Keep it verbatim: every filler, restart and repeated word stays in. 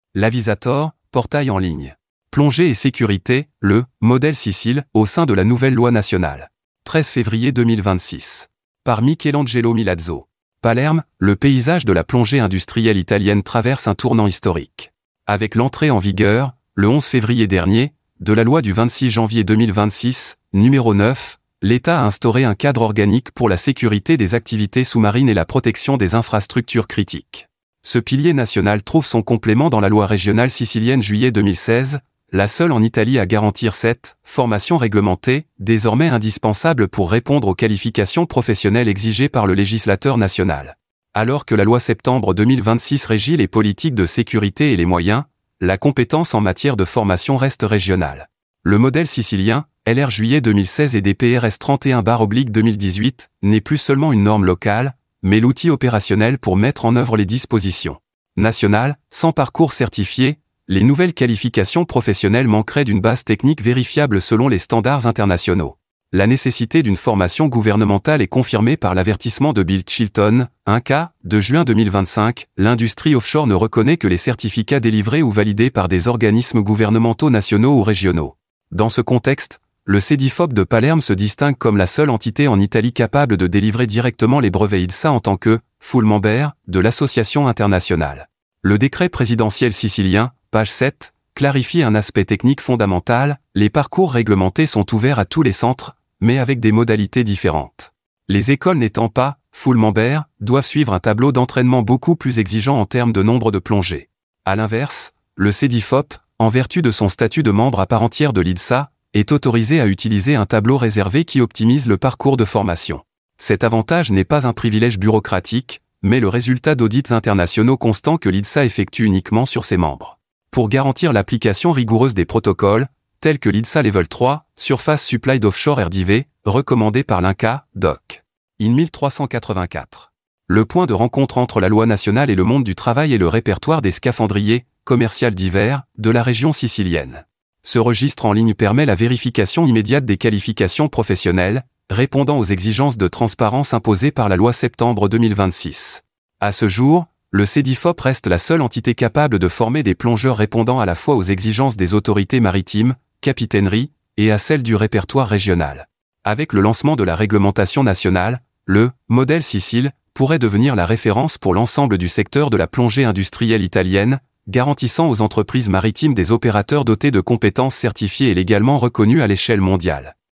L'Avisator, portail en ligne. Plongée et sécurité, le modèle Sicile, au sein de la nouvelle loi nationale. treize février deux mille vingt-six. Par Michelangelo Milazzo. Palerme, le paysage de la plongée industrielle italienne traverse un tournant historique. Avec l'entrée en vigueur, le onze février dernier, de la loi du vingt-six janvier deux mille vingt-six, numéro neuf, l'État a instauré un cadre organique pour la sécurité des activités sous-marines et la protection des infrastructures critiques. Ce pilier national trouve son complément dans la loi régionale sicilienne juillet deux mille seize, la seule en Italie à garantir cette formation réglementée, désormais indispensable pour répondre aux qualifications professionnelles exigées par le législateur national. Alors que la loi septembre deux mille vingt-six régit les politiques de sécurité et les moyens, la compétence en matière de formation reste régionale. Le modèle sicilien, L R juillet deux mille seize et D P R S trente et un deux mille dix-huit, n'est plus seulement une norme locale, mais l'outil opérationnel pour mettre en œuvre les dispositions nationales. Sans parcours certifié, les nouvelles qualifications professionnelles manqueraient d'une base technique vérifiable selon les standards internationaux. La nécessité d'une formation gouvernementale est confirmée par l'avertissement de Bill Chilton, un cas, de juin deux mille vingt-cinq, l'industrie offshore ne reconnaît que les certificats délivrés ou validés par des organismes gouvernementaux nationaux ou régionaux. Dans ce contexte, le Cedifop de Palerme se distingue comme la seule entité en Italie capable de délivrer directement les brevets I L S A en tant que full member de l'association internationale. Le décret présidentiel sicilien, page sept, clarifie un aspect technique fondamental, les parcours réglementés sont ouverts à tous les centres, mais avec des modalités différentes. Les écoles n'étant pas full member doivent suivre un tableau d'entraînement beaucoup plus exigeant en termes de nombre de plongées. À l'inverse, le Cedifop, en vertu de son statut de membre à part entière de l'I L S A, est autorisé à utiliser un tableau réservé qui optimise le parcours de formation. Cet avantage n'est pas un privilège bureaucratique, mais le résultat d'audits internationaux constants que l'I L S A effectue uniquement sur ses membres. Pour garantir l'application rigoureuse des protocoles, tels que l'I L S A Level trois, Surface Supplied Offshore R D V, recommandé par l'I N C A, Doc. I N mille trois cent quatre-vingt-quatre. Le point de rencontre entre la loi nationale et le monde du travail est le répertoire des scaphandriers, commercial divers, de la région sicilienne. Ce registre en ligne permet la vérification immédiate des qualifications professionnelles, répondant aux exigences de transparence imposées par la loi septembre deux mille vingt-six. À ce jour, le Cedifop reste la seule entité capable de former des plongeurs répondant à la fois aux exigences des autorités maritimes, capitaineries, et à celles du répertoire régional. Avec le lancement de la réglementation nationale, le modèle Sicile pourrait devenir la référence pour l'ensemble du secteur de la plongée industrielle italienne, garantissant aux entreprises maritimes des opérateurs dotés de compétences certifiées et légalement reconnues à l'échelle mondiale.